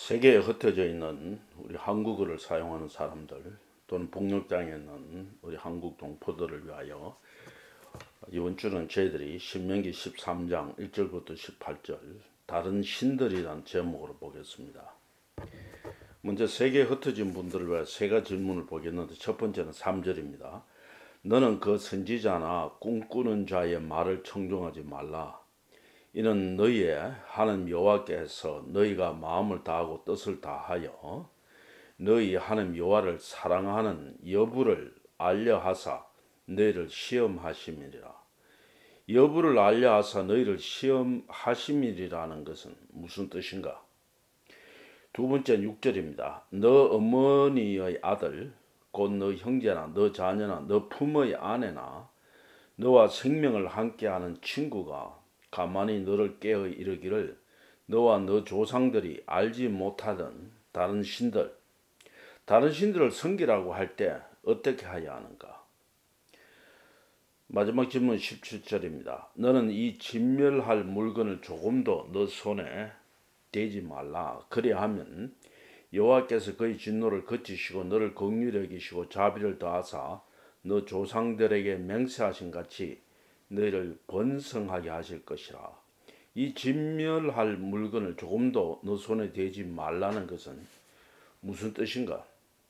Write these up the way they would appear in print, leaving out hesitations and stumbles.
세계에 흩어져 있는 우리 한국어를 사용하는 사람들 또는 복력장에 있는 우리 한국 동포들을 위하여 이번 주는 저희들이 신명기 13장 1절부터 18절 다른 신들이란 제목으로 보겠습니다. 먼저 세계에 흩어진 분들을 위해 세 가지 질문을 보겠는데 첫 번째는 3절입니다. 너는 그 선지자나 꿈꾸는 자의 말을 청종하지 말라. 이는 너희의 하나님 여호와께서 너희가 마음을 다하고 뜻을 다하여 너희 하나님 여호와를 사랑하는 여부를 알려하사 너희를 시험하심이니라. 여부를 알려하사 너희를 시험하심이라는 것은 무슨 뜻인가? 두 번째 6절입니다. 너 어머니의 아들 곧 너 형제나 너 자녀나 너 품의 아내나 너와 생명을 함께하는 친구가 가만히 너를 깨어 이르기를 너와 너 조상들이 알지 못하던 다른 신들을 섬기라고 할 때 어떻게 하여야 하는가? 마지막 질문 17절입니다. 너는 이 진멸할 물건을 조금도 너 손에 대지 말라. 그래야 하면 여호와께서 그의 진노를 그치시고 너를 긍휼히 여기시고 자비를 더하사 너 조상들에게 맹세하신 같이 너희를 번성하게 하실 것이라. 이 진멸할 물건을 조금도 너 손에 대지 말라는 것은 무슨 뜻인가?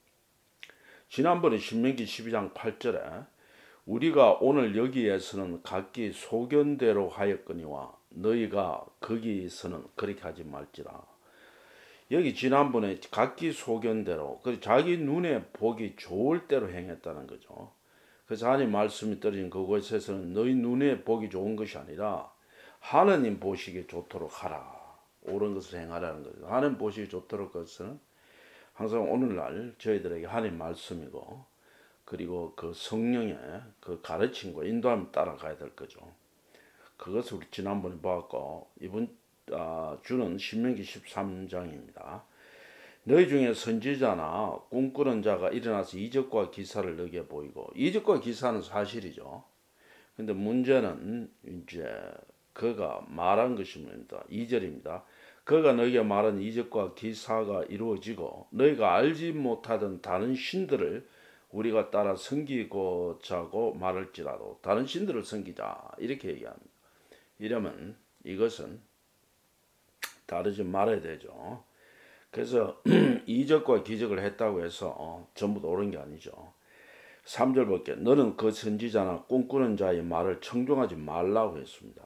지난번에 신명기 12장 8절에 우리가 오늘 여기에서는 각기 소견대로 하였거니와 너희가 거기에서는 그렇게 하지 말지라. 여기 지난번에 각기 소견대로 자기 눈에 보기 좋을 대로 행했다는 거죠. 그래서 하나님 말씀이 떨어진 그곳에서는 너희 눈에 보기 좋은 것이 아니라 하나님 보시기에 좋도록 하라. 옳은 것을 행하라는 거죠. 하나님 보시기 좋도록 것은 항상 오늘날 저희들에게 하나님 말씀이고 그리고 그 성령의 그 가르침과 인도함을 따라가야 될 거죠. 그것을 우리 지난번에 보았고 이번 주는 신명기 13장입니다. 너희 중에 선지자나 꿈꾸는 자가 일어나서 이적과 기사를 너희에게 보이고 이적과 기사는 사실이죠. 근데 문제는 이제 그가 말한 것이 뭡니다. 2절입니다. 그가 너희에게 말한 이적과 기사가 이루어지고 너희가 알지 못하던 다른 신들을 우리가 따라 섬기고자 하고 말할지라도 다른 신들을 섬기자 이렇게 얘기합니다. 이러면 이것은 다르지 말아야 되죠. 그래서 이적과 기적을 했다고 해서 전부 다 옳은 게 아니죠. 3절 볼게요. 너는 그 선지자나 꿈꾸는 자의 말을 청종하지 말라고 했습니다.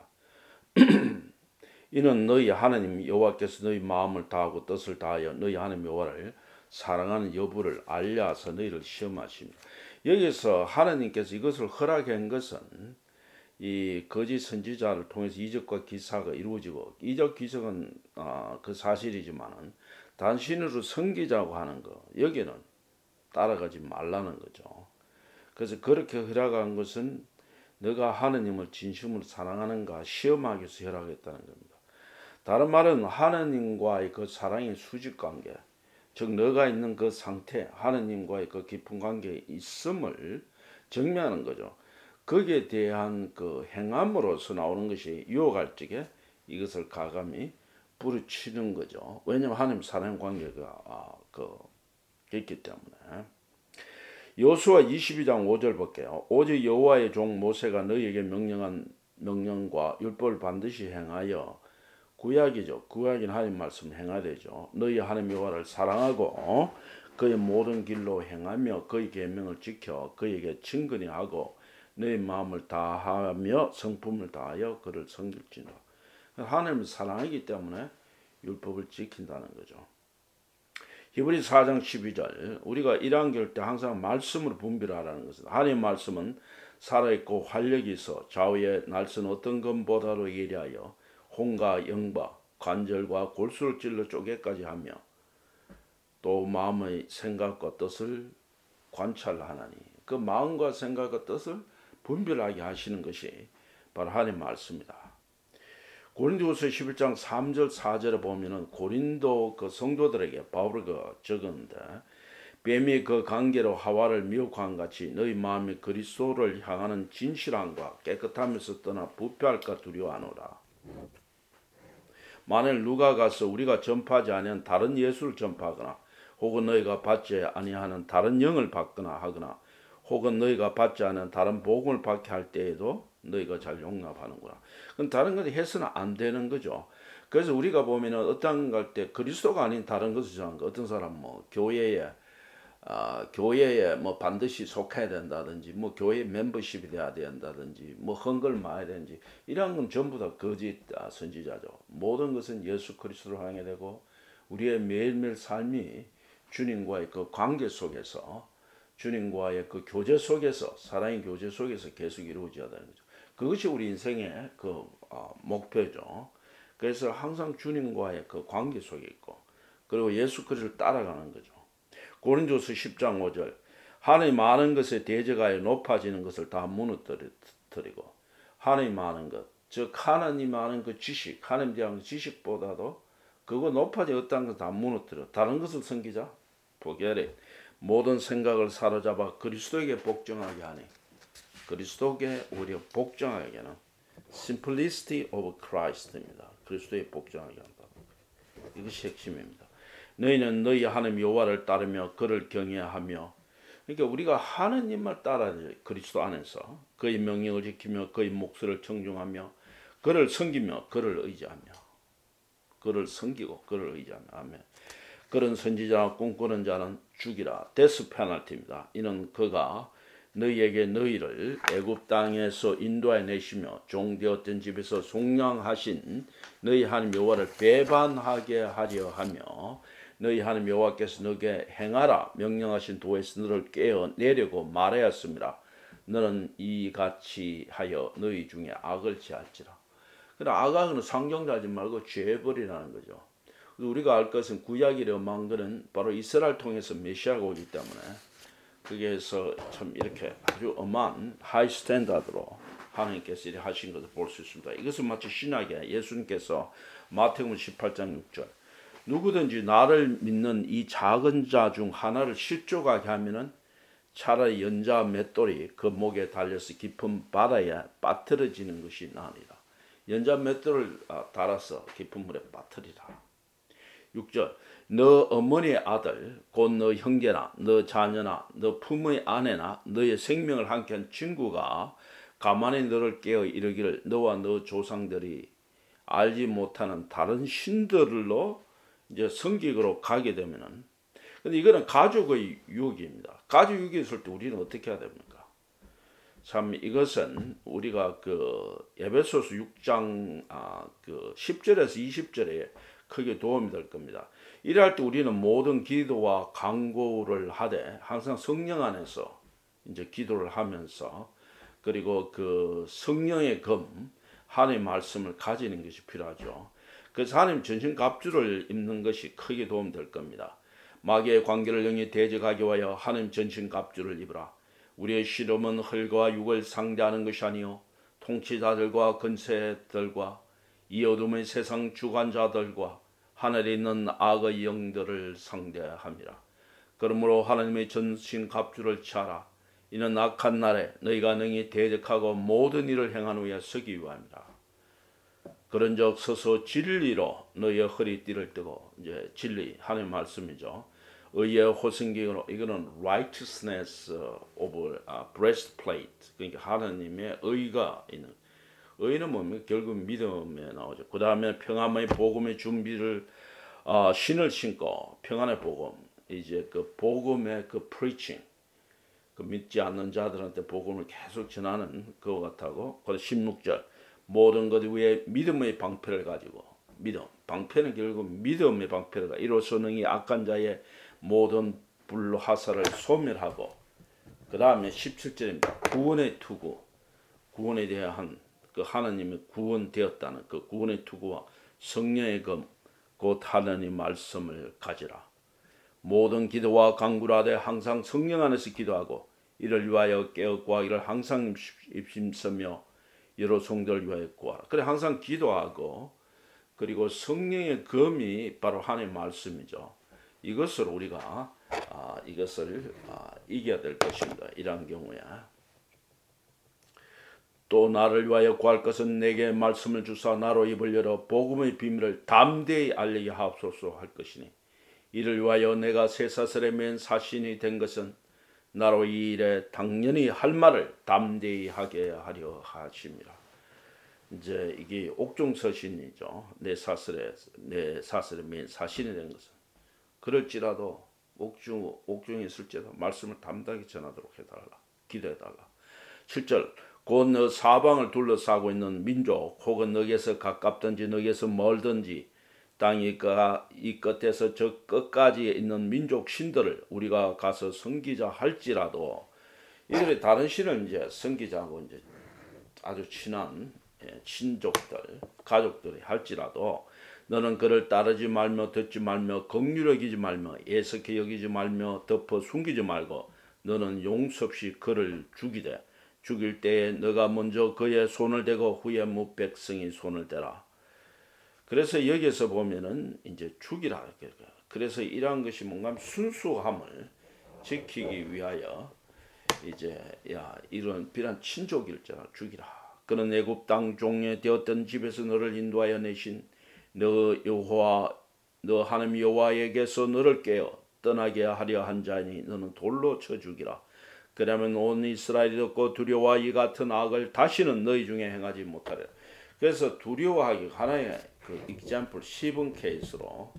이는 너희 하나님 여호와께서 너희 마음을 다하고 뜻을 다하여 너희 하나님 여호와를 사랑하는 여부를 알려서 너희를 시험하십니다. 여기서 하나님께서 이것을 허락한 것은 이 거짓 선지자를 통해서 이적과 기사가 이루어지고 이적 기적은 그 사실이지만은 단신으로 섬기자고 하는 거 여기는 따라가지 말라는 거죠. 그래서 그렇게 허락한 것은 너가 하나님을 진심으로 사랑하는가 시험하기 위해서 허락했다는 겁니다. 다른 말은 하나님과의 그 사랑의 수직관계, 즉 너가 있는 그 상태, 하나님과의 그 깊은 관계에 있음을 증명하는 거죠. 거기에 대한 그 행함으로서 나오는 것이 유혹할 적에 이것을 가감히 부르치는 거죠. 왜냐하면 하나님 사랑 관계가 있기 때문에. 여호수아 22장 5절 볼게요. 오직 여호와의 종 모세가 너희에게 명령한 명령과 율법을 반드시 행하여 구약이죠. 구약인 하나님 말씀 행해야 되죠. 너희 하나님 여호와를 사랑하고 그의 모든 길로 행하며 그의 계명을 지켜 그에게 친근히 하고 너희 마음을 다하며 성품을 다하여 그를 섬길지니라. 하나님을 사랑하기 때문에 율법을 지킨다는 거죠. 히브리 4장 12절 우리가 일한결 때 항상 말씀으로 분별하라는 것은 하나님의 말씀은 살아있고 활력이 있어 좌우의 날선 어떤 것보다도 예리하여 혼과 영과 관절과 골수를 찔러 쪼개까지 하며 또 마음의 생각과 뜻을 관찰하나니 그 마음과 생각과 뜻을 분별하게 하시는 것이 바로 하나님의 말씀이다. 고린도후서 11장 3절 4절에 보면은 고린도 그 성도들에게 바울이 적었는데 뱀이 그 관계로 하와를 미혹한 같이 너희 마음이 그리스도를 향하는 진실함과 깨끗함에서 떠나 부패할까 두려워하노라. 만일 누가 가서 우리가 전파하지 아니한 다른 예수를 전파하거나 혹은 너희가 받지 아니하는 다른 영을 받거나 하거나 혹은 너희가 받지 않은 다른 복음을 받게 할 때에도 너희가 잘 용납하는구나. 그럼 다른 것이 해서는 안 되는 거죠. 그래서 우리가 보면은 어떤 갈 때 그리스도가 아닌 다른 것을 정한 거, 어떤 사람 뭐 교회에 뭐 반드시 속해야 된다든지 뭐 교회 멤버십이 돼야 된다든지 뭐 헌금을 많이 되는지 이런 건 전부 다 거짓 선지자죠. 모든 것은 예수 그리스도를 향해 되고 우리의 매일매일 삶이 주님과의 그 관계 속에서 주님과의 그 교제 속에서 사랑의 교제 속에서 계속 이루어져야 되는 거죠. 그것이 우리 인생의 그 목표죠. 그래서 항상 주님과의 그 관계 속에 있고 그리고 예수 그리스도를 따라가는 거죠. 고린도서 10장 5절 하나님 많은 것에 대적하여 높아지는 것을 다 무너뜨리고 하나님 많은 것, 즉 하나님 많은 그 지식, 하나님 대한 지식보다도 그거 높아져 어떤 것 다 무너뜨려 다른 것을 섬기자. 포기하래. 모든 생각을 사로잡아 그리스도에게 복종하게 하니 그리스도에게 오히려 복종하게 하는 simplicity of Christ입니다. 그리스도에 복종하게 한다. 이것이 핵심입니다. 너희는 너희 하나님 여호와를 따르며 그를 경외하며 그러니까 우리가 하나님을 따라야 돼. 그리스도 안에서 그의 명령을 지키며 그의 목소리를 청중하며 그를 섬기며 그를 의지하며 그를 섬기고 그를 의지하며 아멘. 그런 선지자와 꿈꾸는 자는 죽이라. 데스 페널티입니다. 이는 그가 너희에게 너희를 애굽 땅에서 인도해 내시며 종되었던 집에서 속량하신 너희 하나님 여호와를 배반하게 하려 하며 너희 하나님 여호와께서 너에게 행하라 명령하신 도에서 너를 깨어 내려고 말하였습니다. 너는 이같이 하여 너희 중에 악을 취할지라. 그러나 악은 상정하지 말고 죄벌이라는 거죠. 우리가 알 것은 구약이 엄한 것은 바로 이스라엘 통해서 메시아가 오기 때문에 거기에서 참 이렇게 아주 엄한 하이 스탠다드로 하나님께서 이렇게 하신 것을 볼 수 있습니다. 이것은 마치 신약에 예수님께서 마태복음 18장 6절 누구든지 나를 믿는 이 작은 자 중 하나를 실족하게 하면은 차라리 연자 맷돌이 그 목에 달려서 깊은 바다에 빠뜨려지는 것이 나으리라. 연자 맷돌을 달아서 깊은 물에 빠뜨리라. 6절 너 어머니의 아들 곧 너 형제나 너 자녀나 너 품의 아내나 너의 생명을 함께한 친구가 가만히 너를 깨어 이르기를 너와 너 조상들이 알지 못하는 다른 신들로 이제 성직으로 가게 되면은 근데 이거는 가족의 유혹입니다. 가족 유혹이 있을 때 우리는 어떻게 해야 됩니까? 참 이것은 우리가 그 에베소서 6장 그 10절에서 20절에 크게 도움이 될 겁니다. 이럴 때 우리는 모든 기도와 간구를 하되 항상 성령 안에서 이제 기도를 하면서 그리고 그 성령의 검 하나님의 말씀을 가지는 것이 필요하죠. 그래서 하나님 전신갑주를 입는 것이 크게 도움될 겁니다. 마귀의 관계를 영이 대적하기 위하여 하나님 전신갑주를 입으라. 우리의 시름은 흙과 육을 상대하는 것이 아니요 통치자들과 권세들과 이 어둠의 세상 주관자들과 하늘에 있는 악의 영들을 상대함이라. 그러므로 하나님의 전신갑주를 취하라. 이는 악한 날에 너희가 능히 대적하고 모든 일을 행한 후에 서기 위함이라. 그런즉 서서 진리로 너희의 허리띠를 뜨고 이제 진리 하나님 말씀이죠. 의의 호승기로 이거는 righteousness of breastplate 그러니까 하나님의 의가 있는 의는 뭡니까? 결국 믿음에 나오죠. 그 다음에 평안의 복음의 준비를 신을 신고 평안의 복음 이제 그 복음의 그 preaching 그 믿지 않는 자들한테 복음을 계속 전하는 그와 같다고. 그 16절 모든 것 위에 믿음의 방패를 가지고 믿음 방패는 결국 믿음의 방패를 가지고 이로써 능히 악한 자의 모든 불로 화살을 소멸하고 그 다음에 17절입니다. 구원의 투구 구원에 대한 그 하나님의 구원되었다는 그 구원의 투구와 성령의 검 곧 하나님의 말씀을 가지라. 모든 기도와 간구를 하되 항상 성령 안에서 기도하고 이를 위하여 깨어 구하기를 항상 입심서며 여러 성도를 위하여 구하라. 그래 항상 기도하고 그리고 성령의 검이 바로 하나님의 말씀이죠. 이것을 우리가 이것을 이겨야 될 것입니다. 이러한 경우에 또 나를 위하여 구할 것은 내게 말씀을 주사 나로 입을 열어 복음의 비밀을 담대히 알리게 하옵소서 할 것이니 이를 위하여 내가 쇠사슬에 맨 사신이 된 것은 나로 이 일에 당연히 할 말을 담대히 하게 하려 하심이라. 이제 이게 옥중서신이죠. 내 사슬에 맨 사신이 된 것은 그럴지라도 옥중에 있을지라도 말씀을 담대하게 전하도록 해달라. 기도해달라. 7절 곧 너 사방을 둘러싸고 있는 민족 혹은 너에게서 가깝든지 너에게서 멀든지 땅이 이 끝에서 저 끝까지 있는 민족 신들을 우리가 가서 섬기자 할지라도 이들의 다른 신을 이제 섬기자고 이제 아주 친한 친족들 가족들이 할지라도 너는 그를 따르지 말며 듣지 말며 긍휼히 여기지 말며 애석히 여기지 말며 덮어 숨기지 말고 너는 용서 없이 그를 죽일 때에 너가 먼저 그의 손을 대고 후에 무 백성이 손을 대라. 그래서 여기에서 보면은 이제 죽이라. 그래서 이러한 것이 뭔가 순수함을 지키기 위하여 이제 이런 비란 친족일자라 죽이라. 그는 애굽 땅 종에 되었던 집에서 너를 인도하여 내신 너 하나님 여호와에게서 너를 깨어 떠나게 하려 한 자니 너는 돌로 쳐 죽이라. 그러면 온 이스라엘이 듣고 두려워하 이 같은 악을 다시는 너희 중에 행하지 못하리라. 그래서 두려워하기 하나의 그 example 시범 케이스로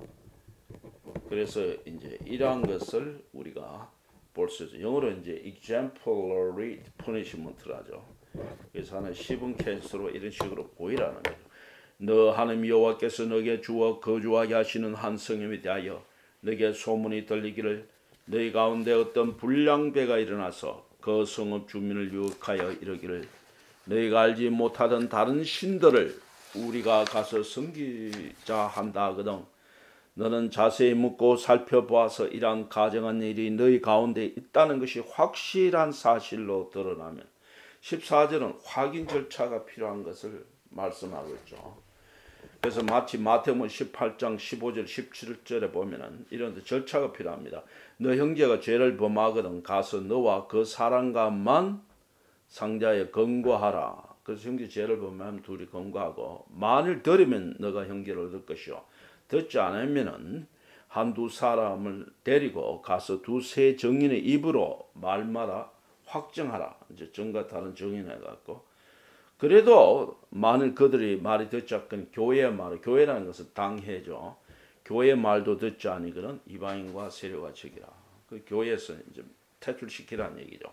그래서 이제 이러한 것을 우리가 볼 수 있어요. 영어로 이제 exemplary punishment를 하죠. 그래서 하나의 시범 케이스로 이런 식으로 보이라는 거죠. 너 하나님 여호와께서 너에게 주어 거주하게 하시는 한 성읍에 대하여 너에게 소문이 들리기를 너희 가운데 어떤 불량배가 일어나서 그 성읍 주민을 유혹하여 이르기를 너희가 알지 못하던 다른 신들을 우리가 가서 섬기자 한다 하거든. 너는 자세히 묻고 살펴보아서 이러한 가정한 일이 너희 가운데 있다는 것이 확실한 사실로 드러나면 14절은 확인 절차가 필요한 것을 말씀하고 있죠. 그래서 마치 마태복음 18장 15절 17절에 보면은 이런 절차가 필요합니다. 너 형제가 죄를 범하거든 가서 너와 그 사람과만 상자에 건거하라. 그래서 형제 죄를 범하면 둘이 건거하고 만일 들으면 너가 형제를 얻을 것이요 듣지 않으면은 한두 사람을 데리고 가서 두세 증인의 입으로 말마다 확정하라. 이제 정과 다른 증인해 갖고 그래도 만일 그들이 말이 듣지 않거든 교회의 말을 교회라는 것은 당회죠. 교회의 말도 듣지 않으거든 이방인과 세력과 적이라. 그 교회에서 이제 퇴출시키라는 얘기죠.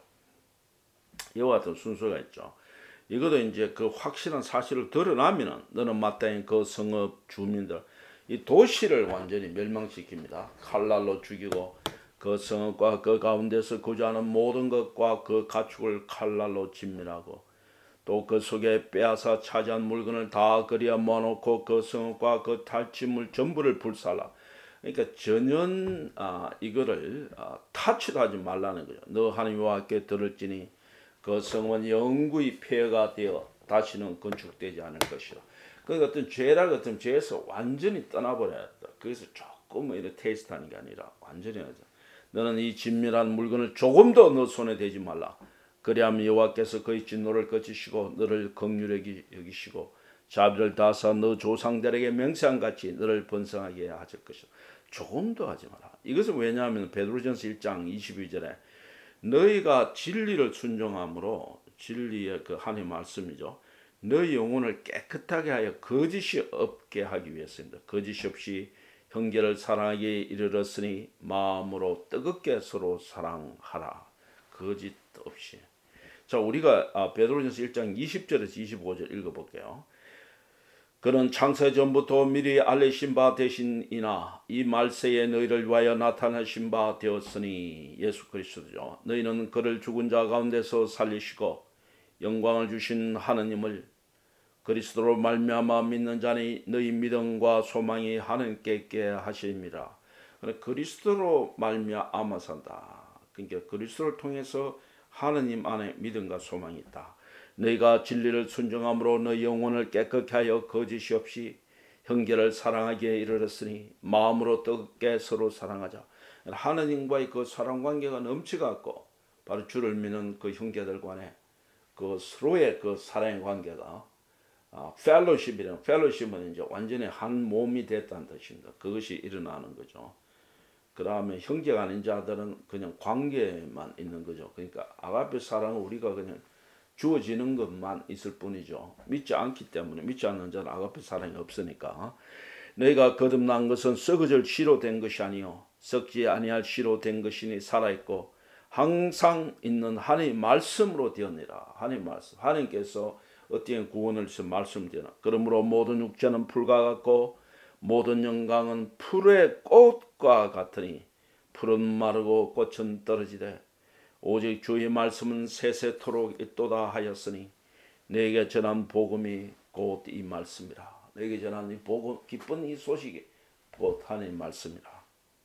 이와 같은 순서가 있죠. 이것도 이제 그 확실한 사실을 드러나면은 너는 마땅히 그 성읍 주민들 이 도시를 완전히 멸망시킵니다. 칼날로 죽이고 그 성읍과 그 가운데서 거주하는 모든 것과 그 가축을 칼날로 진멸하고 또 그 속에 빼앗아 차지한 물건을 다 그리야 모아놓고 그 성읍과 그 탈취물 전부를 불살라. 그러니까 전혀 이거를 타치도 하지 말라는 거죠. 너 하나님과 함께 들을지니 그 성은 영구히 폐허가 되어 다시는 건축되지 않을 것이라. 그 어떤 죄라 같은 죄에서 완전히 떠나버려야 돼. 그래서 조금 이렇게 테스트하는 게 아니라 완전히 하자. 너는 이 진멸한 물건을 조금도 너 손에 대지 말라. 그리하면 여호와께서 그의 진노를 거치시고 너를 긍휼히 여기시고 자비를 다하사 너 조상들에게 맹세한 같이 너를 번성하게 하실 것이다. 조금도 하지 마라. 이것은 왜냐하면 베드로전서 1장 22절에 너희가 진리를 순종함으로 진리의 그 하나님의 말씀이죠. 너희 영혼을 깨끗하게 하여 거짓이 없게 하기 위해서입니다. 거짓이 없이 형제를 사랑하기에 이르렀으니 마음으로 뜨겁게 서로 사랑하라. 거짓 없이. 자, 우리가 베드로전서 1장 20절에서 25절 읽어볼게요. 그는 창세 전부터 미리 알리신 바 되신이나 이 말세에 너희를 위하여 나타나신 바 되었으니 예수 그리스도죠. 너희는 그를 죽은 자 가운데서 살리시고 영광을 주신 하느님을 그리스도로 말미암아 믿는 자니 너희 믿음과 소망이 하나님께 있게 하십니다. 그리스도로 말미암아 산다. 그러니까 그리스도를 통해서 하느님 안에 믿음과 소망이 있다. 너희가 진리를 순종함으로 너희 영혼을 깨끗게 하여 거짓이 없이 형제를 사랑하기에 이르렀으니 마음으로 뜨겁게 서로 사랑하자. 하느님과의 그 사랑 관계가 넘쳐갖고 바로 주를 믿는 그 형제들 간에 그 서로의 그 사랑의 관계가 펠로십이란 펠로십은 이제 완전히 한 몸이 됐다는 뜻입니다. 그것이 일어나는 거죠. 그 다음에 형제가 아닌 자들은 그냥 관계만 있는 거죠. 그러니까 아가페 사랑은 우리가 그냥 주어지는 것만 있을 뿐이죠. 믿지 않기 때문에 믿지 않는 자는 아가페 사랑이 없으니까. 너희가 거듭난 것은 썩어질 씨로 된 것이 아니요 썩지 아니할 씨로 된 것이니 살아있고 항상 있는 하나님의 말씀으로 되었느니라. 하나님의 말씀. 하나님께서 어떻게 구원을 주신 말씀을 되나. 그러므로 모든 육체는 풀과 같고 모든 영광은 풀의 꽃과 같으니 풀은 마르고 꽃은 떨어지되 오직 주의 말씀은 세세토록 있도다 하였으니 내게 전한 복음이 곧 이 말씀이라. 내게 전한 이 복음 기쁜 이 소식이 곧 하나님의 말씀이라.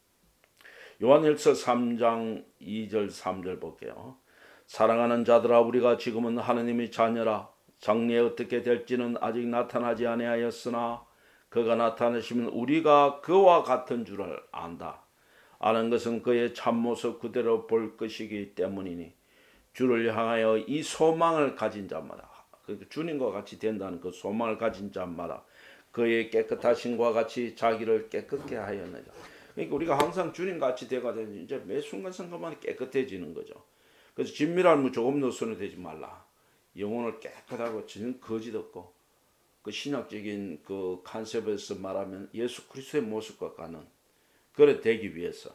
요한일서 3장 2절 3절 볼게요. 사랑하는 자들아 우리가 지금은 하나님의 자녀라. 장래에 어떻게 될지는 아직 나타나지 아니하였으나 그가 나타나시면 우리가 그와 같은 줄을 안다. 아는 것은 그의 참모습 그대로 볼 것이기 때문이니 주를 향하여 이 소망을 가진 자마다 주님과 같이 된다는 그 소망을 가진 자마다 그의 깨끗하심과 같이 자기를 깨끗게 하였느니라. 그러니까 우리가 항상 주님같이 되가 되면 이제 매 순간순간만 깨끗해지는 거죠. 그래서 진밀함은 조금도 손해되지 말라. 영혼을 깨끗하고 전혀 거짓 없고 그 신학적인 그 컨셉에서 말하면 예수 그리스도의 모습과 같은 그래 되기 위해서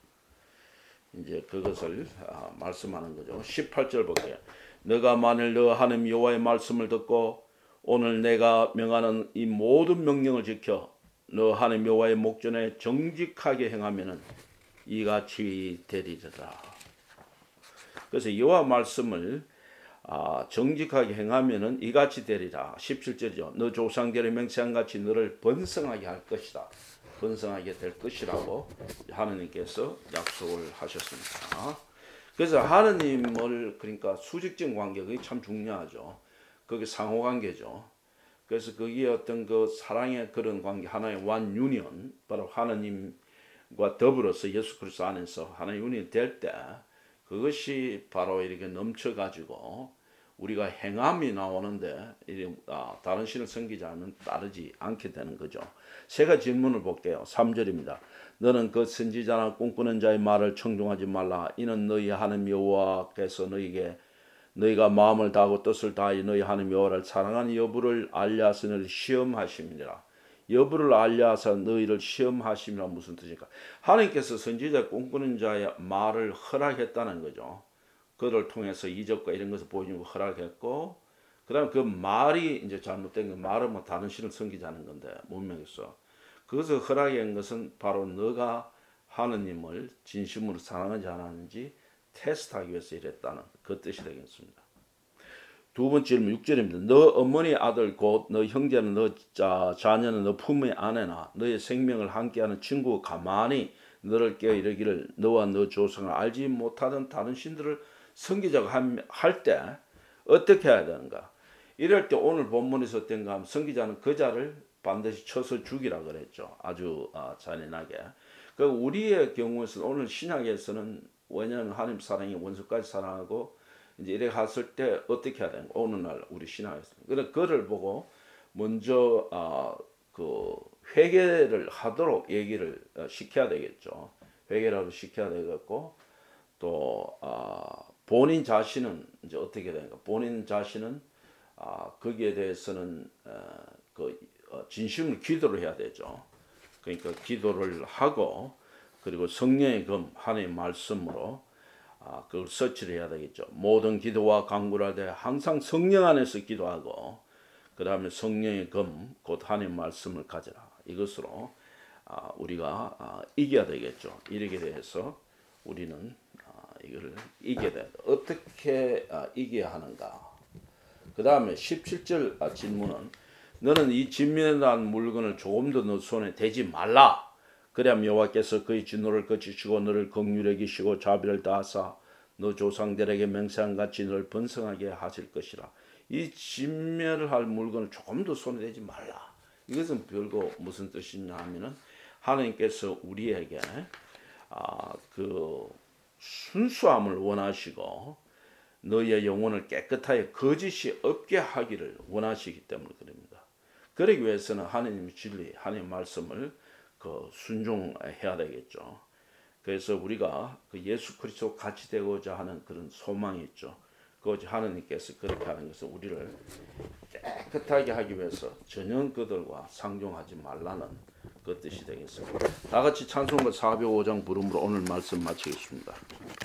이제 그것을 말씀하는 거죠. 18절 볼게요. 너가 만일 너 하나님 여호와의 말씀을 듣고 오늘 내가 명하는 이 모든 명령을 지켜 너 하나님 여호와의 목전에 정직하게 행하면은 이같이 되리라. 그래서 여호와 말씀을 정직하게 행하면은 이같이 되리라. 17절이죠. 너 조상들의 맹세한 같이 너를 번성하게 할 것이다. 번성하게 될 것이라고 하느님께서 약속을 하셨습니다. 그래서 하느님을 그러니까 수직적 관계 그게 참 중요하죠. 그게 상호관계죠. 그래서 그게 어떤 그 사랑의 그런 관계 하나의 one union 바로 하느님과 더불어서 예수 그리스도 안에서 하나의 union 될 때 그것이 바로 이렇게 넘쳐가지고 우리가 행함이 나오는데 다른 신을 섬기지 않으면 따르지 않게 되는 거죠. 세 가지 질문을 볼게요. 3절입니다. 너는 그 선지자나 꿈꾸는 자의 말을 청종하지 말라. 이는 너희 하나님 여호와께서 너희가 마음을 다하고 뜻을 다하여 너희 하나님 여호와를 사랑하는 여부를 알려서 너희를 시험하심이니라. 여부를 알려서 너희를 시험하심이라 무슨 뜻입니까? 하나님께서 선지자 꿈꾸는 자의 말을 허락했다는 거죠. 그를 통해서 이적과 이런 것을 보여주는 걸 허락했고, 그다음 그 말이 이제 잘못된 거 말은 뭐 다른 신을 섬기자는 건데 문명에서 그것을 허락한 것은 바로 너가 하느님을 진심으로 사랑하지 않았는지 테스트하기 위해서 이랬다는 그 뜻이 되겠습니다. 두 번째 질문 6절입니다. 너 어머니 아들 곧 너 형제는 너 자녀는 너 품의 아내나 너의 생명을 함께하는 친구가 가만히 너를 깨어 이르기를 너와 너 조상을 알지 못하던 다른 신들을 섬기자고 할 때 어떻게 해야 되는가? 이럴 때 오늘 본문에서 어떤가 하면 섬기자는 그 자를 반드시 쳐서 죽이라 그랬죠. 아주 잔인하게. 그 우리의 경우에서는 오늘 신약에서는 왜냐하면 하나님 사랑이 원수까지 사랑하고 이제 이래 갔을 때 어떻게 해야 되는가? 오늘날 우리 신학에서 그래 그를 보고 먼저 그 회개를 하도록 얘기를 시켜야 되겠죠. 회개를 시켜야 되겠고 또 본인 자신은 이제 어떻게 되는가? 본인 자신은 거기에 대해서는 진심으로 기도를 해야 되죠. 그러니까 기도를 하고 그리고 성령의 검 하나님의 말씀으로 그걸 서치를 해야 되겠죠. 모든 기도와 간구를 할 때 항상 성령 안에서 기도하고 그 다음에 성령의 검 곧 하나님의 말씀을 가져라. 이것으로 우리가 이겨야 되겠죠. 이렇게 대해서 우리는 이걸 이겨야 된다. 어떻게 이겨야 하는가? 그 다음에 17절 질문은 너는 이 진면한 물건을 조금도 너 손에 대지 말라. 그래야 여호와께서 그의 진노를 거치시고 너를 긍휼히 여기시고 자비를 다하사 너 조상들에게 맹세한 같이 너를 번성하게 하실 것이라. 이 진멸할 물건을 조금도 손에 대지 말라. 이것은 별거 무슨 뜻이냐 하면은 하나님께서 우리에게 그 순수함을 원하시고 너희의 영혼을 깨끗하게 거짓이 없게 하기를 원하시기 때문에 그럽니다. 그러기 위해서는 하나님의 진리, 하나님의 말씀을 순종해야 되겠죠. 그래서 우리가 예수 그리스도 같이 되고자 하는 그런 소망이 있죠. 그것이 하나님께서 그렇게 하는 것은 우리를 깨끗하게 하기 위해서 전혀 그들과 상종하지 말라는 그 뜻이 되겠습니다. 다 같이 찬송가 405장 부름으로 오늘 말씀 마치겠습니다.